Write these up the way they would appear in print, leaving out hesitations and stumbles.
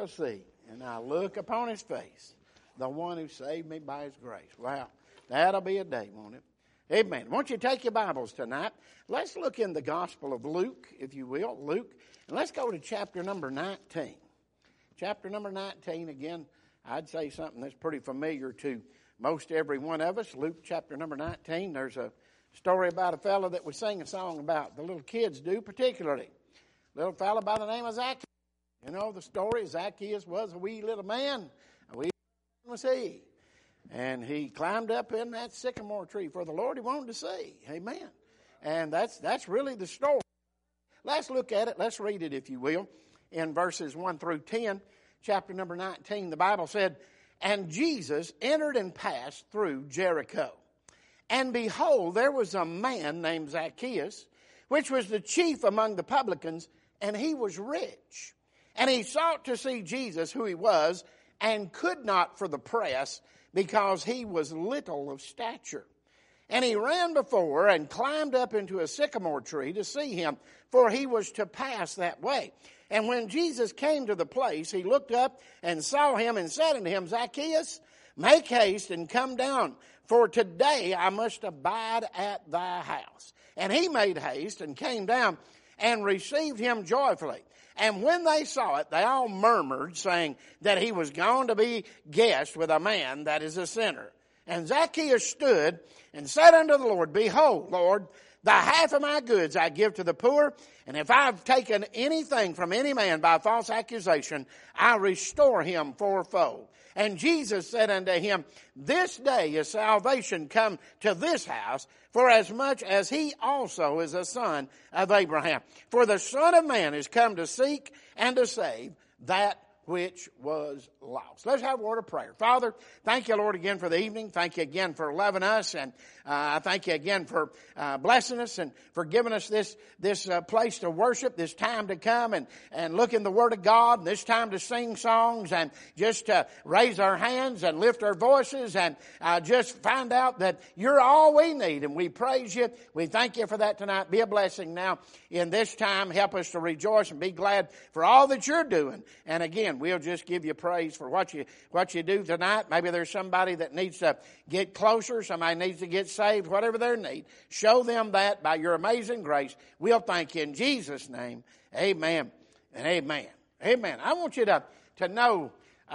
shall see, and I look upon his face, the one who saved me by his grace. Wow, that'll be a day, won't it? Amen. Won't you take your Bibles tonight? Let's look in the Gospel of Luke, if you will, Luke, and let's go to chapter number 19. Chapter number 19, again, I'd say something that's pretty familiar to most every one of us. Luke chapter number 19, there's a story about a fellow that we sing a song about. The little kids do particularly. A little fellow by the name of Zacchaeus. You know the story. Zacchaeus was a wee little man. A wee man was he. And he climbed up in that sycamore tree for the Lord he wanted to see. Amen. And that's really the story. Let's look at it. Let's read it, if you will. In verses 1 through 10, chapter number 19, the Bible said, "And Jesus entered and passed through Jericho. And behold, there was a man named Zacchaeus, which was the chief among the publicans, and he was rich. And he sought to see Jesus, who he was, and could not for the press, because he was little of stature. And he ran before and climbed up into a sycamore tree to see him, for he was to pass that way. And when Jesus came to the place, he looked up and saw him and said unto him, Zacchaeus, make haste and come down, for today I must abide at thy house. And he made haste and came down and received him joyfully. And when they saw it, they all murmured, saying that he was gone to be guest with a man that is a sinner. And Zacchaeus stood and said unto the Lord, Behold, Lord, the half of my goods I give to the poor, and if I have taken anything from any man by false accusation, I restore him fourfold. And Jesus said unto him, This day is salvation come to this house, for as much as he also is a son of Abraham. For the Son of Man is come to seek and to save that which was lost." Let's have a word of prayer. Father, thank you, Lord, again for the evening. Thank you again for loving us, and I thank you again for blessing us and for giving us this place to worship, this time to come and look in the Word of God, and this time to sing songs and just to raise our hands and lift our voices and just find out that you're all we need, and we praise you. We thank you for that tonight. Be a blessing now in this time. Help us to rejoice and be glad for all that you're doing. And again, we'll just give you praise for what you do tonight. Maybe there's somebody that needs to get closer, somebody needs to get saved, whatever their need. Show them that by your amazing grace. We'll thank you in Jesus' name. Amen and amen. Amen. I want you to know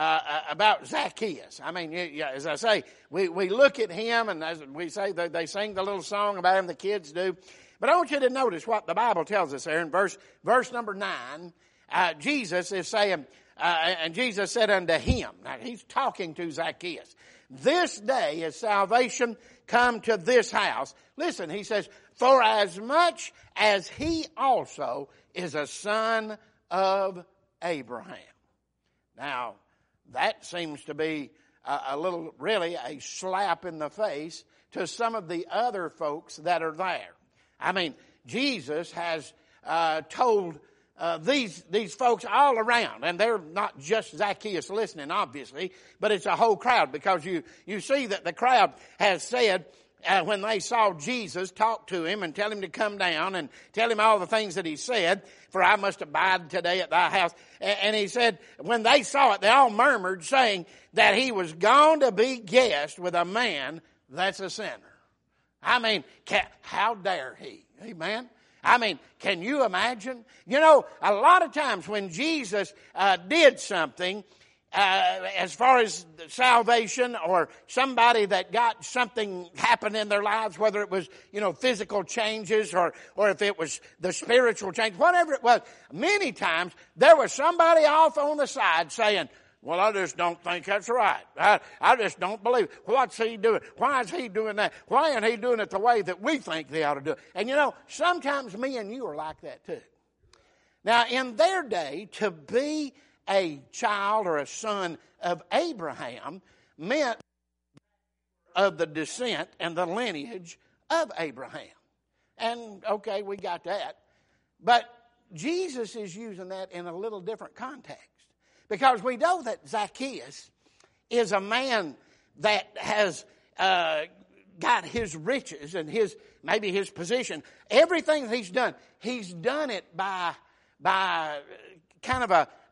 about Zacchaeus. I mean, as I say, we look at him, and as we say, they sing the little song about him, the kids do. But I want you to notice what the Bible tells us there in verse number 9. Jesus is saying, and Jesus said unto him, now he's talking to Zacchaeus, this day is salvation come to this house. Listen, he says, for as much as he also is a son of Abraham. Now, that seems to be really a slap in the face to some of the other folks that are there. I mean, Jesus has told these folks all around, and they're not just Zacchaeus listening, obviously, but it's a whole crowd, because you see that the crowd has said, when they saw Jesus talk to him and tell him to come down and tell him all the things that he said, for I must abide today at thy house. And he said, when they saw it, they all murmured, saying that he was gone to be guest with a man that's a sinner. I mean, how dare he? Amen. I mean, can you imagine? You know, a lot of times when Jesus did something, as far as salvation or somebody that got something happen in their lives, whether it was, physical changes or if it was the spiritual change, whatever it was, many times there was somebody off on the side saying, well, I just don't think that's right. I just don't believe it. What's he doing? Why is he doing that? Why ain't he doing it the way that we think they ought to do it? And sometimes me and you are like that too. Now, in their day, to be a child or a son of Abraham meant of the descent and the lineage of Abraham. And, okay, we got that. But Jesus is using that in a little different context. Because we know that Zacchaeus is a man that has got his riches and maybe his position. Everything that he's done it by kind of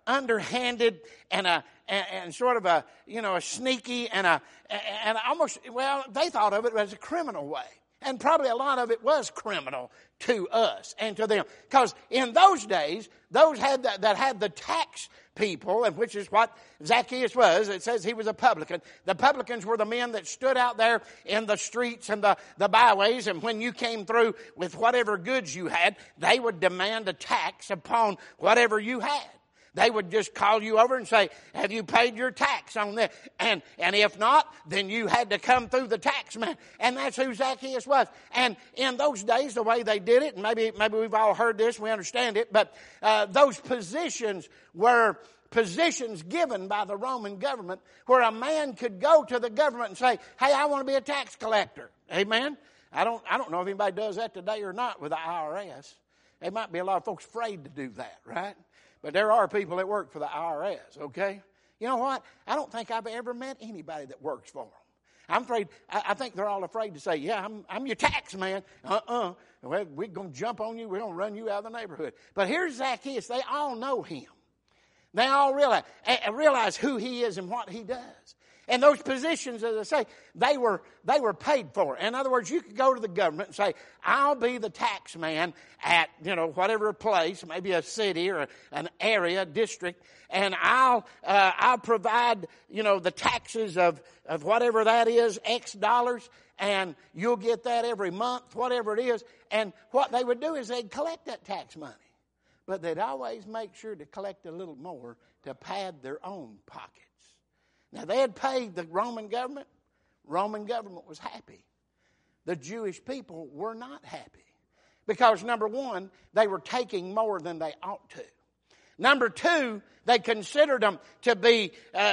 underhanded and sort of a sneaky and almost, well, they thought of it as a criminal way. And probably a lot of it was criminal to us and to them. Because in those days, those that had the tax people, and which is what Zacchaeus was. It says he was a publican. The publicans were the men that stood out there in the streets and the byways, and when you came through with whatever goods you had, they would demand a tax upon whatever you had. They would just call you over and say, have you paid your tax on this? And if not, then you had to come through the tax man. And that's who Zacchaeus was. And in those days, the way they did it, and maybe we've all heard this, we understand it, but those positions were positions given by the Roman government where a man could go to the government and say, hey, I want to be a tax collector. Amen? I don't know if anybody does that today or not with the IRS. There might be a lot of folks afraid to do that, right? But there are people that work for the IRS, okay? You know what? I don't think I've ever met anybody that works for them. I'm afraid, I think they're all afraid to say, yeah, I'm your tax man. Well, we're going to jump on you. We're going to run you out of the neighborhood. But here's Zacchaeus. They all know him. They all realize who he is and what he does. And those positions, as I say, they were paid for. In other words, you could go to the government and say, I'll be the tax man at, whatever place, maybe a city or an area, district, and I'll provide, the taxes of whatever that is, X dollars, and you'll get that every month, whatever it is. And what they would do is they'd collect that tax money. But they'd always make sure to collect a little more to pad their own pockets. Now, they had paid the Roman government. Roman government was happy. The Jewish people were not happy. Because, number one, they were taking more than they ought to. Number two, they considered them to be,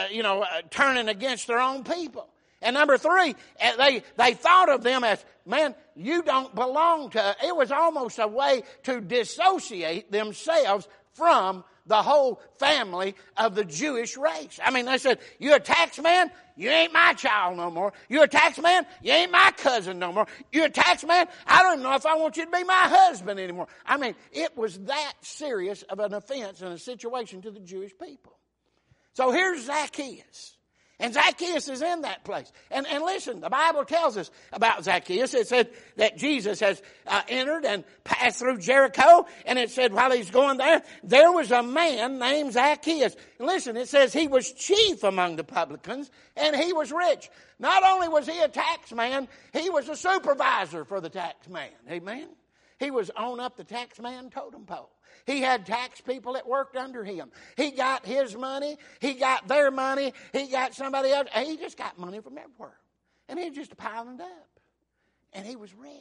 turning against their own people. And number three, they thought of them as, man, you don't belong to us. It was almost a way to dissociate themselves from the whole family of the Jewish race. I mean, they said, you're a tax man? You ain't my child no more. You're a tax man? You ain't my cousin no more. You're a tax man? I don't even know if I want you to be my husband anymore. I mean, it was that serious of an offense and a situation to the Jewish people. So here's Zacchaeus. And Zacchaeus is in that place. And listen, the Bible tells us about Zacchaeus. It said that Jesus has entered and passed through Jericho. And it said while he's going there was a man named Zacchaeus. And listen, it says he was chief among the publicans and he was rich. Not only was he a tax man, he was a supervisor for the tax man. Amen? He was on up the tax man totem pole. He had tax people that worked under him. He got his money. He got their money. He got somebody else. He just got money from everywhere. And he was just piling it up. And he was rich.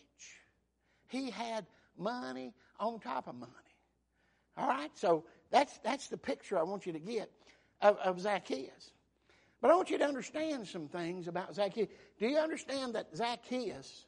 He had money on top of money. All right? So that's the picture I want you to get of Zacchaeus. But I want you to understand some things about Zacchaeus. Do you understand that Zacchaeus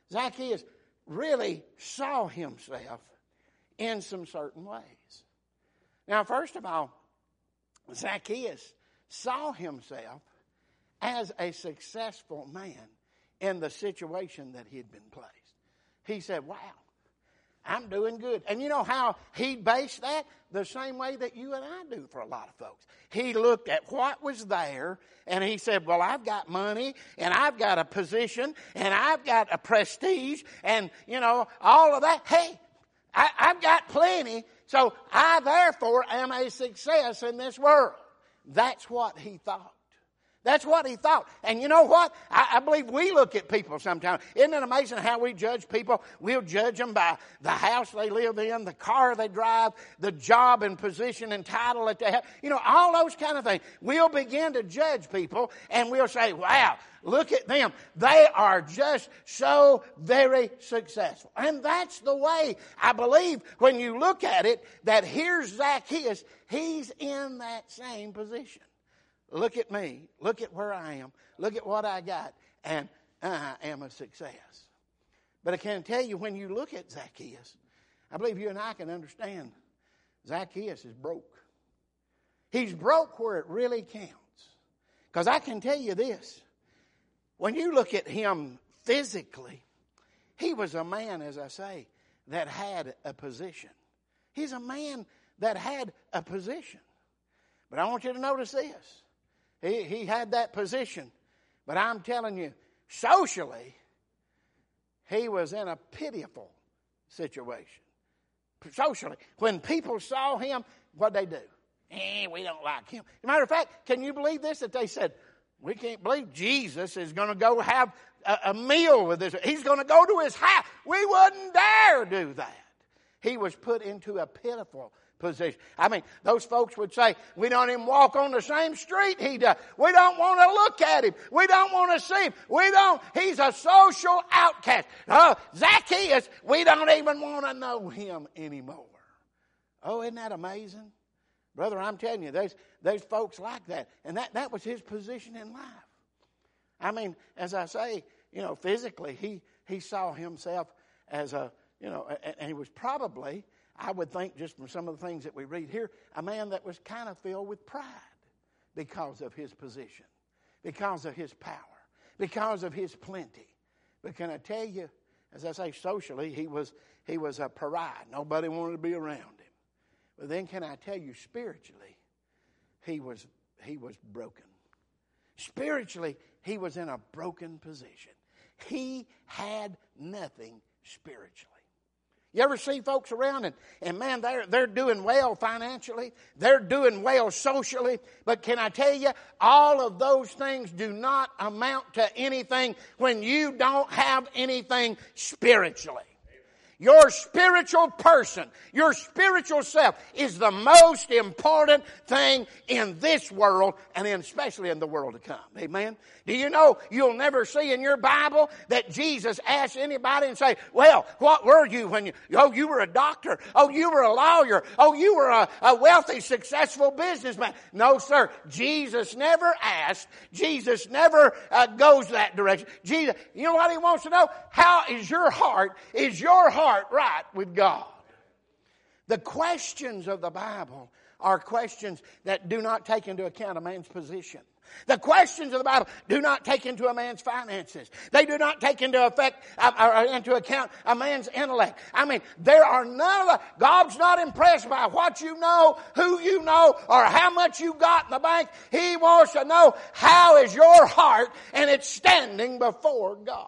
really saw himself in some certain ways? Now, first of all, Zacchaeus saw himself as a successful man in the situation that he had been placed. He said, wow, I'm doing good. And you know how he based that? The same way that you and I do for a lot of folks. He looked at what was there and he said, well, I've got money and I've got a position and I've got a prestige and, all of that. Hey, I've got plenty, so I therefore am a success in this world. That's what he thought. That's what he thought. And you know what? I believe we look at people sometimes. Isn't it amazing how we judge people? We'll judge them by the house they live in, the car they drive, the job and position and title that they have. All those kind of things. We'll begin to judge people and we'll say, wow, look at them. They are just so very successful. And that's the way I believe when you look at it that here's Zacchaeus. He's in that same position. Look at me. Look at where I am. Look at what I got. And I am a success. But I can tell you, when you look at Zacchaeus, I believe you and I can understand Zacchaeus is broke. He's broke where it really counts. Because I can tell you this. When you look at him physically, he was a man, as I say, that had a position. He's a man that had a position. But I want you to notice this. He had that position. But I'm telling you, socially, he was in a pitiful situation. Socially. When people saw him, what'd they do? We don't like him. As a matter of fact, can you believe this? That they said, we can't believe Jesus is going to go have a meal with this. He's going to go to his house. We wouldn't dare do that. He was put into a pitiful position. I mean, those folks would say, we don't even walk on the same street he does. We don't want to look at him. We don't want to see him. He's a social outcast. Zacchaeus, we don't even want to know him anymore. Oh, isn't that amazing? Brother, I'm telling you, there's folks like that. And that was his position in life. I mean, as I say, physically, he saw himself as and he was probably, I would think, just from some of the things that we read here, a man that was kind of filled with pride because of his position, because of his power, because of his plenty. But can I tell you, as I say, socially, he was a pariah. Nobody wanted to be around him. But then can I tell you, spiritually, he was broken. Spiritually, he was in a broken position. He had nothing spiritually. You ever see folks around and man, they're doing well financially. They're doing well socially. But can I tell you, all of those things do not amount to anything when you don't have anything spiritually. Your spiritual person, your spiritual self is the most important thing in this world and especially in the world to come. Amen? Do you know you'll never see in your Bible that Jesus asked anybody and say, well, what were you when you were a doctor? Oh, you were a lawyer. Oh, you were a wealthy, successful businessman. No, sir. Jesus never asked. Jesus never goes that direction. Jesus, you know what he wants to know? How is your heart? Is your heart right with God? The questions of the Bible are questions that do not take into account a man's position. The questions of the Bible do not take into a man's finances. They do not take into account a man's intellect. I mean, there are none of the, God's not impressed by what you know, who you know, or how much you got in the bank. He wants to know how is your heart and it's standing before God.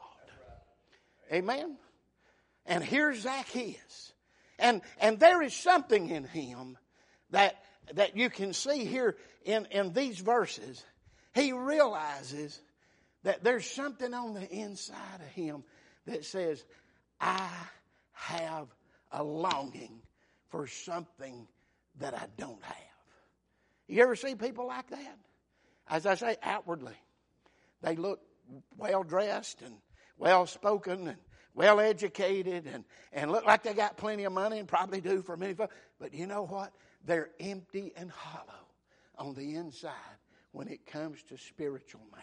Amen? And here's Zacchaeus. And there is something in him that you can see here in these verses. He realizes that there's something on the inside of him that says, I have a longing for something that I don't have. You ever see people like that? As I say, outwardly, they look well-dressed and well-spoken and well-educated and look like they got plenty of money and probably do for many folks. But you know what? They're empty and hollow on the inside when it comes to spiritual matters.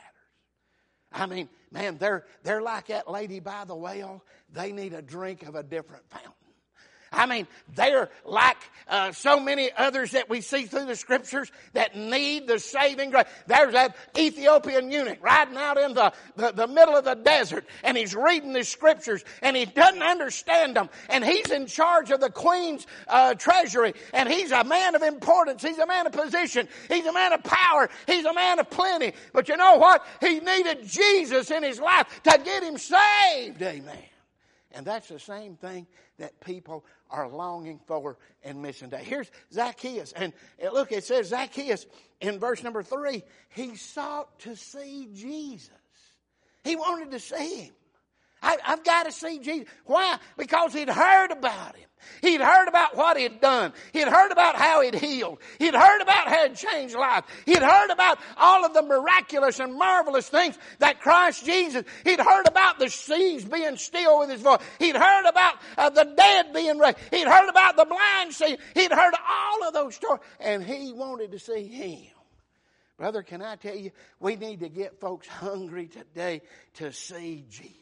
I mean, man, they're like that lady by the well. They need a drink of a different fountain. I mean, they're like so many others that we see through the Scriptures that need the saving grace. There's that Ethiopian eunuch riding out in the middle of the desert, and he's reading the Scriptures, and he doesn't understand them. And he's in charge of the queen's treasury, and he's a man of importance. He's a man of position. He's a man of power. He's a man of plenty. But you know what? He needed Jesus in his life to get him saved. Amen. And that's the same thing that people are longing for and missing today. Here's Zacchaeus. And look, it says Zacchaeus in verse number 3, he sought to see Jesus. He wanted to see him. I've got to see Jesus. Why? Because he'd heard about him. He'd heard about what he'd done. He'd heard about how he'd healed. He'd heard about how he'd changed lives. He'd heard about all of the miraculous and marvelous things that Christ Jesus. He'd heard about the seas being still with his voice. He'd heard about the dead being raised. He'd heard about the blind seeing. He'd heard all of those stories. And he wanted to see him. Brother, can I tell you, we need to get folks hungry today to see Jesus.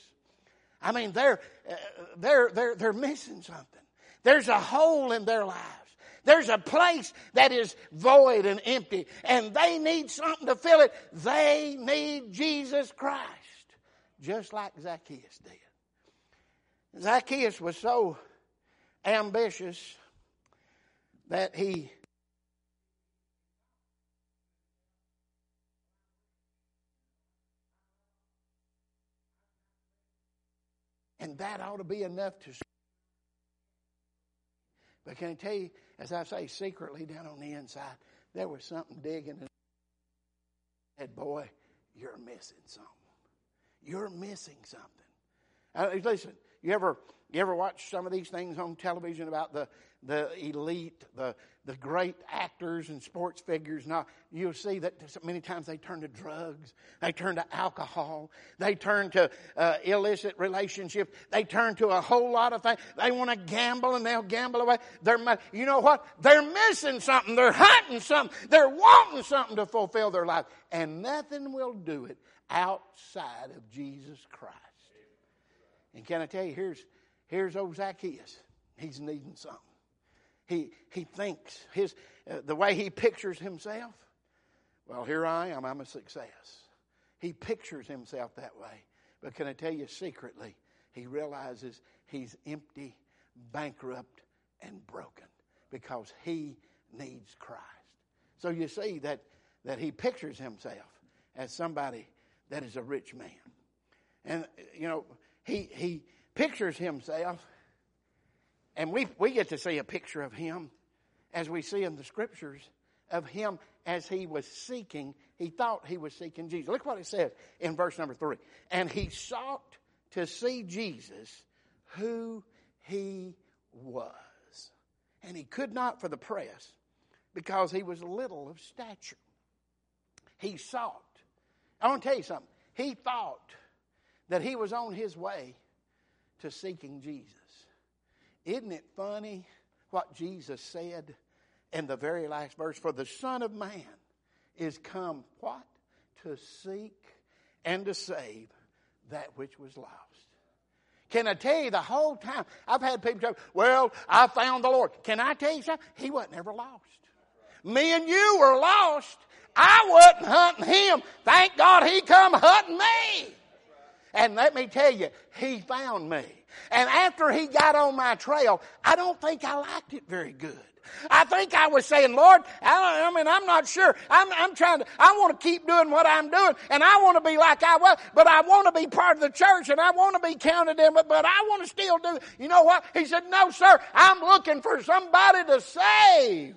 I mean, they're missing something. There's a hole in their lives. There's a place that is void and empty, and they need something to fill it. They need Jesus Christ, just like Zacchaeus did. Zacchaeus was so ambitious that he And that ought to be enough to... But can I tell you, as I say, secretly down on the inside, there was something digging and said, boy, you're missing something. You're missing something. Listen, you ever watch some of these things on television about the elite, the great actors and sports figures? Now, you'll see that many times they turn to drugs. They turn to alcohol. They turn to illicit relationships. They turn to a whole lot of things. They want to gamble, and they'll gamble away their money. You know what? They're missing something. They're hunting something. They're wanting something to fulfill their life. And nothing will do it outside of Jesus Christ. And can I tell you, here's old Zacchaeus. He's needing something. He thinks the way he pictures himself. Well, here I am. I'm a success. He pictures himself that way. But can I tell you, secretly, he realizes he's empty, bankrupt, and broken because he needs Christ. So you see that he pictures himself as somebody that is a rich man. And, you know, he pictures himself, and we get to see a picture of him as we see in the Scriptures of him as he was seeking. He thought he was seeking Jesus. Look what it says in verse number 3. And he sought to see Jesus, who he was. And he could not for the press, because he was little of stature. He sought. I want to tell you something. He thought that he was on his way to seeking Jesus. Isn't it funny what Jesus said in the very last verse? For the Son of Man is come, what? To seek and to save that which was lost. Can I tell you, the whole time, I've had people tell me, well, I found the Lord. Can I tell you something? He wasn't ever lost. Me and you were lost. I wasn't hunting him. Thank God he come hunting me. And let me tell you, he found me. And after he got on my trail, I don't think I liked it very good. I think I was saying, Lord, I'm not sure. I want to keep doing what I'm doing, and I want to be like I was, but I want to be part of the church, and I want to be counted in it, but I want to still do it. You know what? He said, no, sir, I'm looking for somebody to save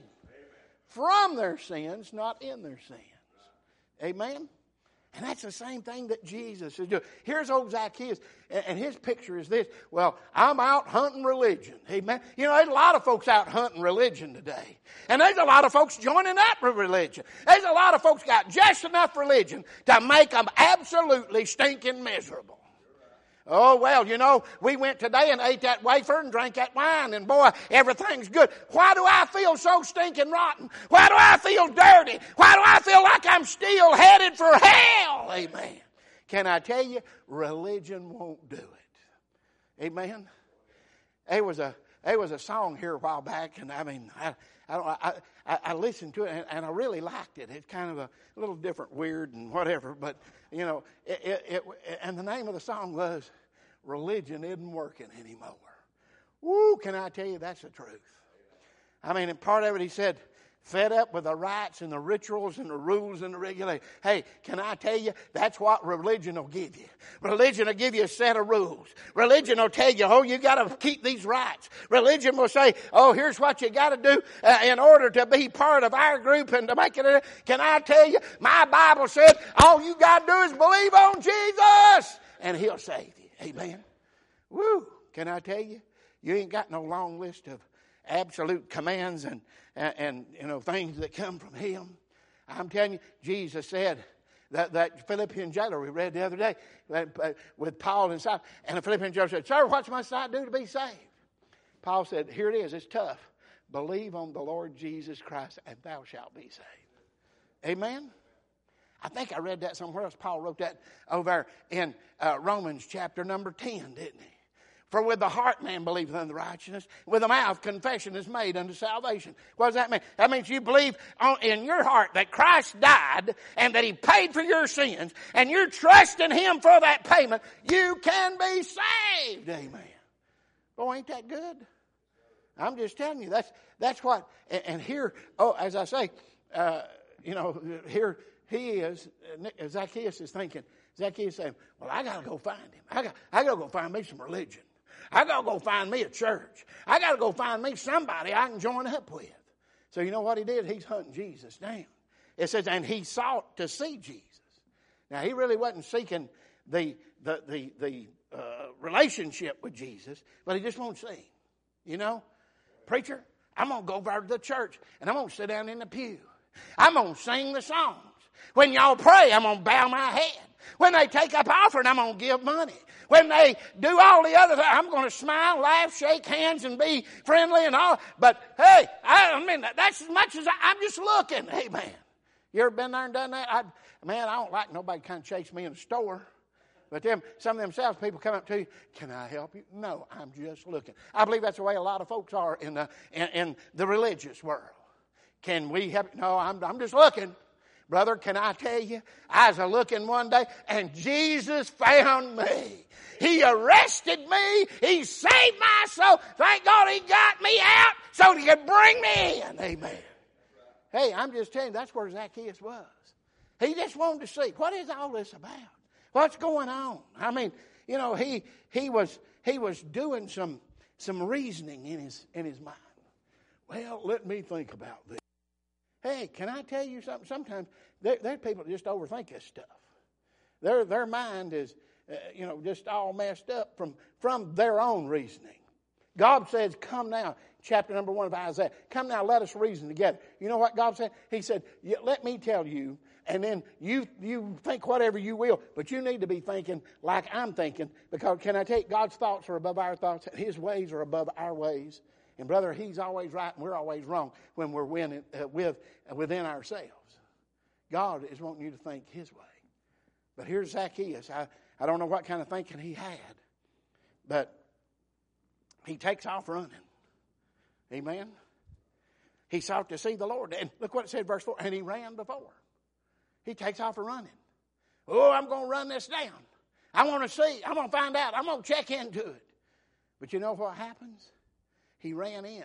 from their sins, not in their sins. Amen? And that's the same thing that Jesus is doing. Here's old Zacchaeus, and his picture is this. Well, I'm out hunting religion. Amen. You know, there's a lot of folks out hunting religion today. And there's a lot of folks joining up with religion. There's a lot of folks got just enough religion to make them absolutely stinking miserable. Oh, well, you know, we went today and ate that wafer and drank that wine, and boy, everything's good. Why do I feel so stinking rotten? Why do I feel dirty? Why do I feel like I'm still headed for hell? Amen. Can I tell you, religion won't do it. Amen. There was a song here a while back, and I listened to it, and I really liked it. It's kind of a little different, weird, and whatever, but, you know, and the name of the song was Religion Isn't Working Anymore. Woo, can I tell you, that's the truth. I mean, and part of it, he said, fed up with the rites and the rituals and the rules and the regulations. Hey, can I tell you, that's what religion will give you. Religion will give you a set of rules. Religion will tell you, oh, you got to keep these rites. Religion will say, oh, here's what you got to do in order to be part of our group and to make it. Can I tell you, my Bible said, all you got to do is believe on Jesus, and he'll save you. Amen. Woo, can I tell you, you ain't got no long list of absolute commands and you know, things that come from him. I'm telling you, Jesus said that Philippian jailer we read the other day with Paul and Silas, and the Philippian jailer said, sir, what must I do to be saved? Paul said, here it is, it's tough. Believe on the Lord Jesus Christ and thou shalt be saved. Amen? I think I read that somewhere else. Paul wrote that over in Romans chapter number 10, didn't he? For with the heart man believeth unto righteousness, with the mouth confession is made unto salvation. What does that mean? That means you believe in your heart that Christ died and that he paid for your sins, and you're trusting him for that payment, you can be saved. Amen. Boy, ain't that good? I'm just telling you, that's what, and here, as I say, here he is. Zacchaeus is thinking. Zacchaeus saying, "Well, I got to go find him. I got to go find me some religion. I got to go find me a church. I got to go find me somebody I can join up with." So you know what he did? He's hunting Jesus down. It says, and he sought to see Jesus. Now he really wasn't seeking the relationship with Jesus, but he just won't see him. Preacher, I'm going to go over to the church and I'm going to sit down in the pew. I'm going to sing the songs. When y'all pray, I'm going to bow my head. When they take up offering, I'm going to give money. When they do all the other things, I'm going to smile, laugh, shake hands, and be friendly and all. But hey, I mean, that's as much as I'm just looking. Amen. You ever been there and done that? I don't like nobody kind of chase me in the store. But some of them salespeople come up to you, "Can I help you?" No, I'm just looking. I believe that's the way a lot of folks are in the religious world. Can we help you? No, I'm just looking. Brother, can I tell you, I was looking one day and Jesus found me. He arrested me. He saved my soul. Thank God he got me out so he could bring me in. Amen. Hey, I'm just telling you, that's where Zacchaeus was. He just wanted to see, what is all this about? What's going on? I mean, he was doing some reasoning in his mind. Well, let me think about this. Hey, can I tell you something? Sometimes there are people that just overthink this stuff. Their mind is, just all messed up from their own reasoning. God says, "Come now," chapter number 1 of Isaiah. "Come now, let us reason together." You know what God said? He said, "Let me tell you, and then you think whatever you will, but you need to be thinking like I'm thinking, because can I tell you, God's thoughts are above our thoughts, and His ways are above our ways. And brother, He's always right and we're always wrong when we're within ourselves. God is wanting you to think His way. But here's Zacchaeus. I don't know what kind of thinking he had, but he takes off running. Amen. He sought to see the Lord. And look what it said, verse 4. And he ran before. He takes off running. Oh, I'm going to run this down. I want to see. I'm going to find out. I'm going to check into it. But you know what happens? He ran in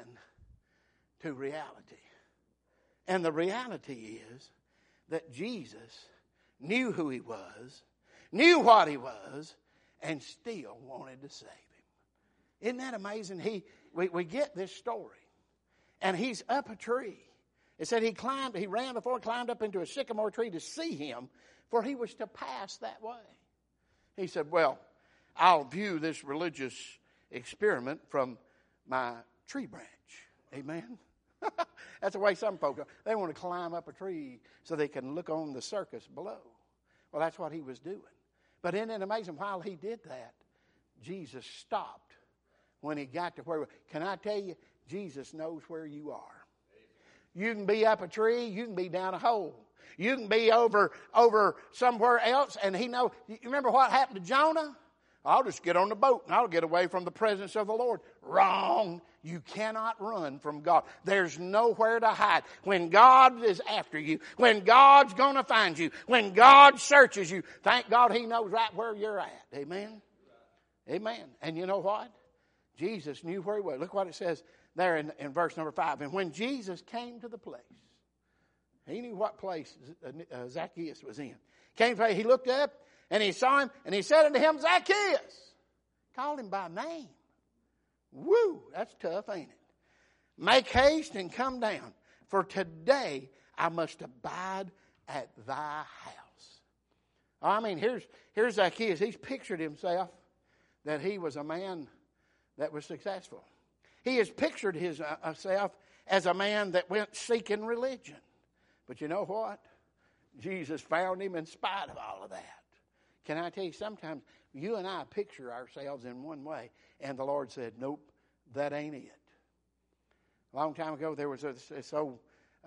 to reality. And the reality is that Jesus knew who He was, knew what He was, and still wanted to save him. Isn't that amazing? We get this story. And he's up a tree. It said he ran before, climbed up into a sycamore tree to see him, for he was to pass that way. He said, "Well, I'll view this religious experiment from my tree branch." Amen. That's the way some folk are. They want to climb up a tree so they can look on the circus below. Well, that's what he was doing. But isn't it amazing? While he did that, Jesus stopped when he got to where. Can I tell you, Jesus knows where you are. You can be up a tree. You can be down a hole. You can be over somewhere else, and He knows. You remember what happened to Jonah? "I'll just get on the boat and I'll get away from the presence of the Lord." Wrong. You cannot run from God. There's nowhere to hide. When God is after you, when God's going to find you, when God searches you, thank God He knows right where you're at. Amen? Amen. And you know what? Jesus knew where He was. Look what it says there in verse number 5. And when Jesus came to the place, He knew what place Zacchaeus was in. He looked up and He saw him and He said unto him, "Zacchaeus." Called him by name. Woo, that's tough, ain't it? "Make haste and come down, for today I must abide at thy house." I mean, here's Zacchaeus. He's pictured himself that he was a man that was successful. He has pictured himself as a man that went seeking religion. But you know what? Jesus found him in spite of all of that. Can I tell you, sometimes you and I picture ourselves in one way, and the Lord said, "Nope, that ain't it." A long time ago, there was this old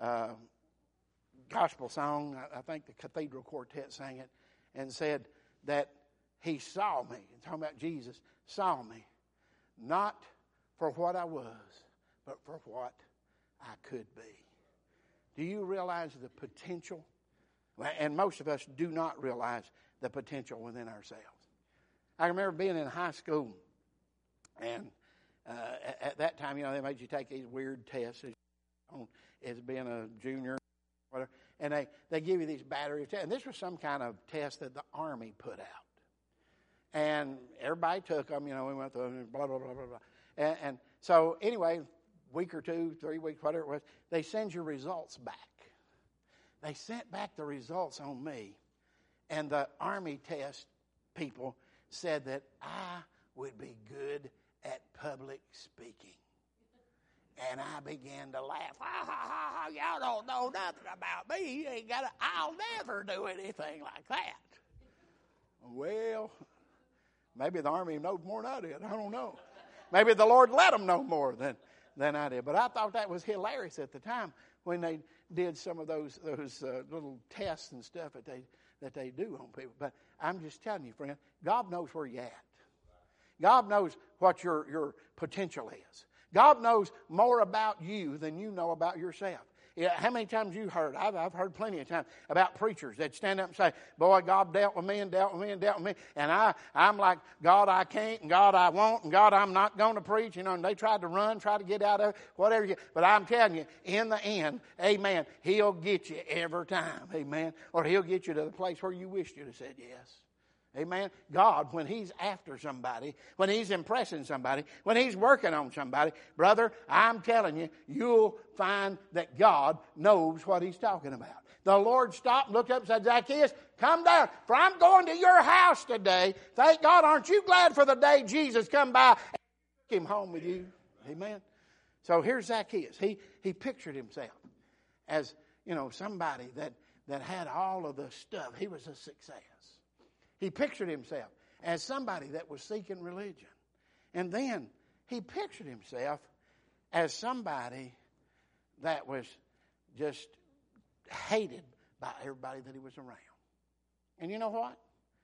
gospel song. I think the Cathedral Quartet sang it, and said that He saw me, talking about Jesus, saw me, not for what I was, but for what I could be. Do you realize the potential? And most of us do not realize the potential within ourselves. I remember being in high school, and at that time, they made you take these weird tests as being a junior, whatever. And they give you these battery tests. And this was some kind of test that the Army put out. And everybody took them, we went through blah, blah, blah, blah, blah. And so anyway, week or 2, 3 weeks, whatever it was, they send your results back. They sent back the results on me. And the Army test people said that I would be good at public speaking. And I began to laugh. Ha, ha, ha, ha, y'all don't know nothing about me. You ain't I'll never do anything like that. Well, maybe the Army knows more than I did. I don't know. Maybe the Lord let them know more than I did. But I thought that was hilarious at the time when they did some of those little tests and stuff that they do on people. But I'm just telling you, friend, God knows where you're at. God knows what your potential is. God knows more about you than you know about yourself. Yeah, how many times you heard? I've heard plenty of times about preachers that stand up and say, boy, God dealt with me and dealt with me and dealt with me. And I'm like, God, I can't, and God, I won't, and God, I'm not going to preach. And they tried to run, try to get out of it, whatever. But I'm telling you, in the end, amen, He'll get you every time, amen. Or He'll get you to the place where you wished you'd have said yes. Amen. God, when He's after somebody, when He's impressing somebody, when He's working on somebody, brother, I'm telling you, you'll find that God knows what He's talking about. The Lord stopped and looked up and said, Zacchaeus, come down, for I'm going to your house today. Thank God, aren't you glad for the day Jesus come by and took Him home with you? Amen. So here's Zacchaeus. He pictured himself as, somebody that had all of the stuff. He was a success. He pictured himself as somebody that was seeking religion. And then he pictured himself as somebody that was just hated by everybody that he was around. And you know what?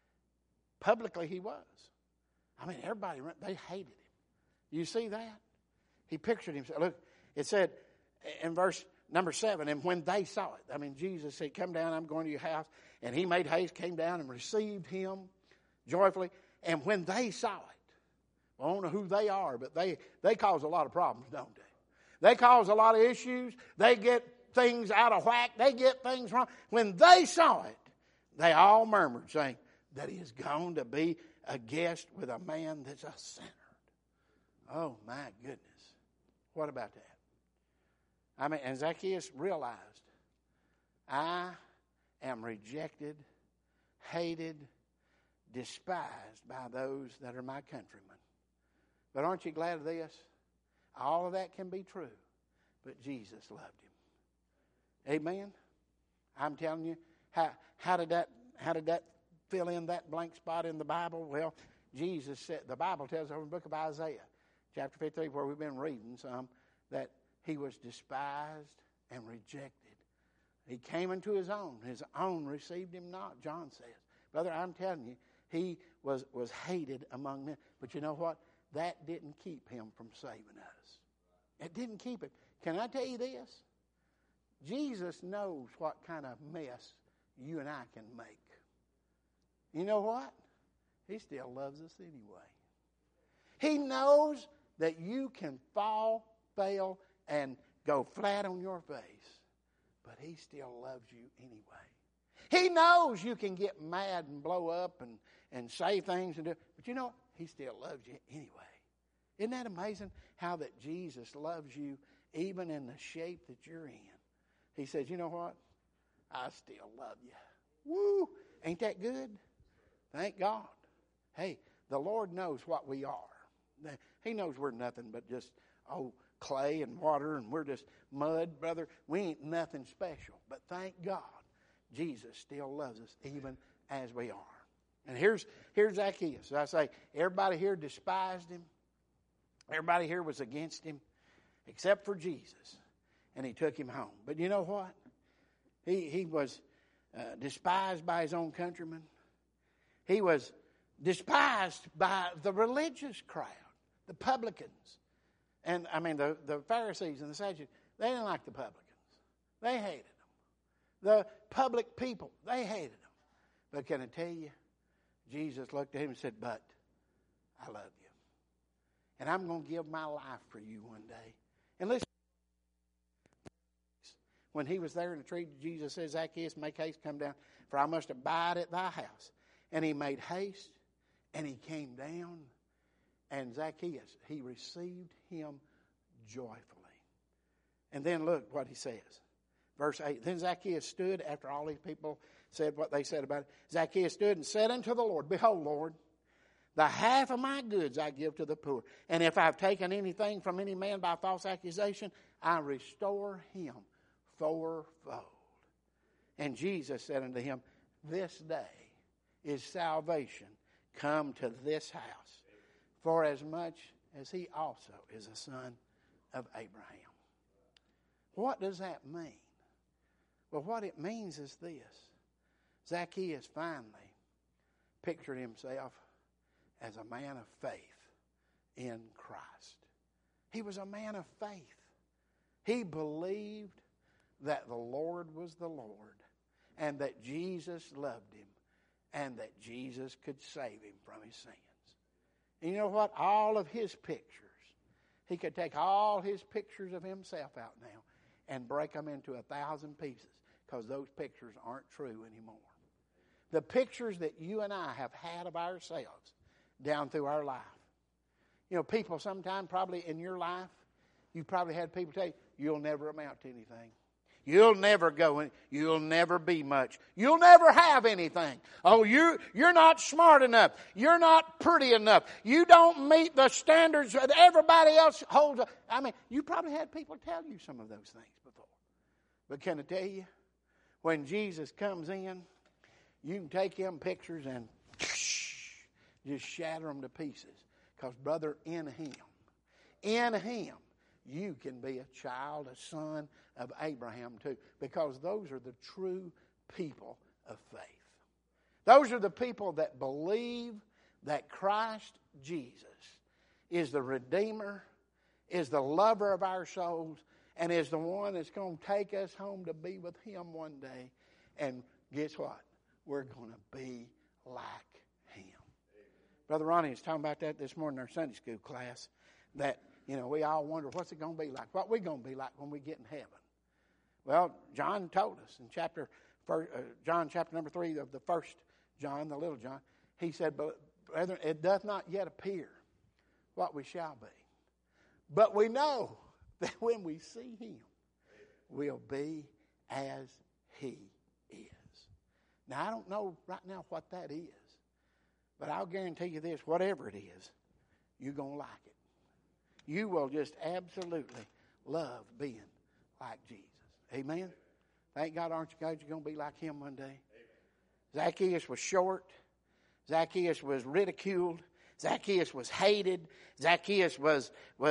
Publicly he was. I mean, everybody, they hated him. You see that? He pictured himself. Look, it said in verse number 7, and when they saw it, Jesus said, come down, I'm going to your house. And he made haste, came down and received him joyfully. And when they saw it, I don't know who they are, but they cause a lot of problems, don't they? They cause a lot of issues. They get things out of whack. They get things wrong. When they saw it, they all murmured, saying that he is going to be a guest with a man that's a sinner. Oh, my goodness. What about that? And Zacchaeus realized, I am rejected, hated, despised by those that are my countrymen. But aren't you glad of this? All of that can be true, but Jesus loved him. Amen? I'm telling you, how did that fill in that blank spot in the Bible? Well, Jesus said, the Bible tells us in the book of Isaiah, chapter 53, where we've been reading some, that he was despised and rejected. He came into his own received him not, John says. Brother, I'm telling you, he was hated among men. But you know what? That didn't keep him from saving us. It didn't keep him. Can I tell you this? Jesus knows what kind of mess you and I can make. You know what? He still loves us anyway. He knows that you can fall, fail, and go flat on your face. But he still loves you anyway. He knows you can get mad and blow up and say things and do, but you know what? He still loves you anyway. Isn't that amazing how that Jesus loves you even in the shape that you're in? He says, you know what? I still love you. Woo! Ain't that good? Thank God. Hey, the Lord knows what we are. He knows we're nothing but just, clay and water, and we're just mud, brother. We ain't nothing special. But thank God, Jesus still loves us even as we are. And here's Zacchaeus. I say, everybody here despised him. Everybody here was against him, except for Jesus. And he took him home. But you know what? He was despised by his own countrymen. He was despised by the religious crowd, the publicans. And, the Pharisees and the Sadducees, they didn't like the publicans. They hated them. The public people, they hated them. But can I tell you, Jesus looked at him and said, but I love you. And I'm going to give my life for you one day. And listen, when he was there in the tree, Jesus said, Zacchaeus, make haste, come down, for I must abide at thy house. And he made haste, and he came down, and Zacchaeus, he received him joyfully. And then look what he says. Verse 8, then Zacchaeus stood after all these people said what they said about it. Zacchaeus stood and said unto the Lord, Behold, Lord, the half of my goods I give to the poor. And if I've taken anything from any man by false accusation, I restore him fourfold. And Jesus said unto him, this day is salvation come to this house, for as much as he also is a son of Abraham. What does that mean? Well, what it means is this. Zacchaeus finally pictured himself as a man of faith in Christ. He was a man of faith. He believed that the Lord was the Lord and that Jesus loved him and that Jesus could save him from his sins. And you know what? All of his pictures, he could take all his pictures of himself out now and break them into 1,000 pieces because those pictures aren't true anymore. The pictures that you and I have had of ourselves down through our life. You know, people sometime probably in your life, you probably had people tell you, you'll never amount to anything. You'll never go in. You'll never be much. You'll never have anything. Oh, you're not smart enough. You're not pretty enough. You don't meet the standards that everybody else holds. I mean, you probably had people tell you some of those things before. But can I tell you, when Jesus comes in, you can take them pictures and just shatter them to pieces. Because, brother, in Him, you can be a child, a son of Abraham too. Because those are the true people of faith. Those are the people that believe that Christ Jesus is the Redeemer, is the lover of our souls, and is the one that's going to take us home to be with Him one day. And guess what? We're going to be like Him. Brother Ronnie was talking about that this morning in our Sunday school class. That, you know, we all wonder what's it going to be like. What we going to be like when we get in heaven. Well, John told us in John chapter number 3 of the first John, the little John. He said, but brethren, it doth not yet appear what we shall be. But we know that when we see Him, we'll be as He is. Now, I don't know right now what that is. But I'll guarantee you this, whatever it is, you're going to like it. You will just absolutely love being like Jesus. Amen? Thank God, aren't you glad you're going to be like Him one day? Amen. Zacchaeus was short. Zacchaeus was ridiculed. Zacchaeus was hated. Zacchaeus was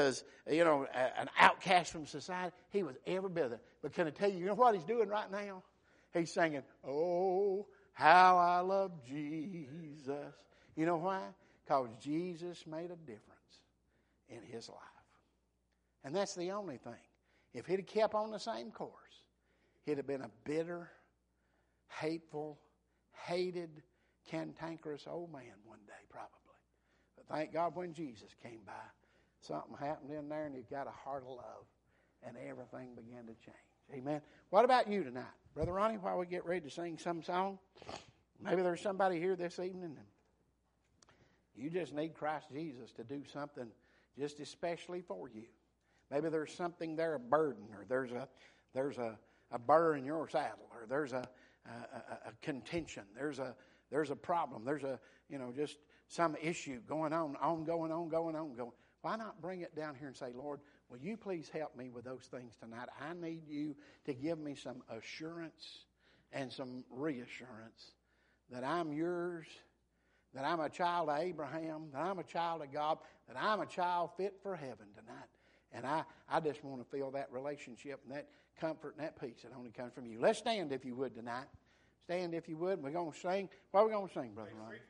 an outcast from society. He was every bit of that. But can I tell you, you know what he's doing right now? He's singing, oh, how I love Jesus. You know why? Because Jesus made a difference in his life. And that's the only thing. If he'd have kept on the same course, he'd have been a bitter, hateful, hated, cantankerous old man one day probably. But thank God when Jesus came by, something happened in there and he got a heart of love and everything began to change. Amen. What about you tonight? Brother Ronnie, while we get ready to sing some song, maybe there's somebody here this evening and you just need Christ Jesus to do something just especially for you. Maybe there's something there, a burden, or there's a burr in your saddle, or there's a contention, there's a problem, there's just some issue going on. Why not bring it down here and say, Lord, will you please help me with those things tonight? I need you to give me some assurance and some reassurance that I'm yours, that I'm a child of Abraham, that I'm a child of God, that I'm a child fit for heaven tonight. And I just want to feel that relationship and that comfort and that peace that only comes from you. Let's stand if you would tonight. Stand if you would. We're going to sing. What are we going to sing, Brother Ronnie?